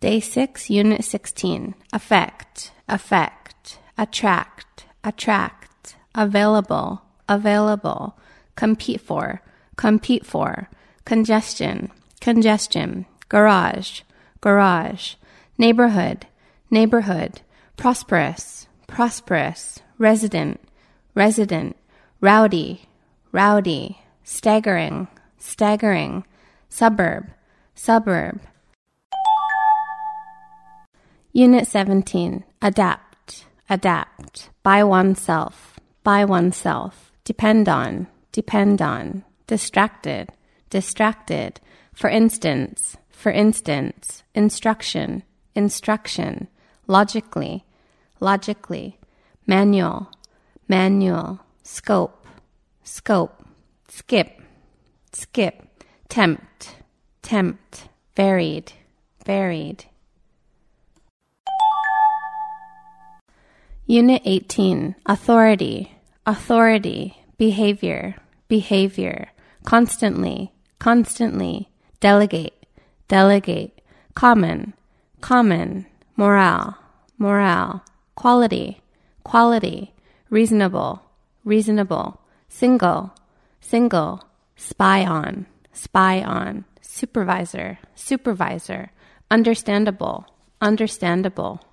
Day 6, Unit 16. Affect, affect, attract, attract, available, available, compete for, congestion, congestion, garage, garage, neighborhood, neighborhood, prosperous, prosperous, resident, resident, rowdy, rowdy, staggering, staggering, suburb, suburb. Unit 17. Adapt, adapt, by oneself, depend on, distracted, distracted, for instance, instruction, instruction, logically, logically, manual, manual, scope, scope, skip, skip, tempt, tempt, varied, varied. Unit 18. Authority, authority, behavior, behavior, constantly, constantly, delegate, delegate, common, common, morale, morale, quality, quality, reasonable, reasonable, single, single, spy on, supervisor, supervisor, understandable, understandable.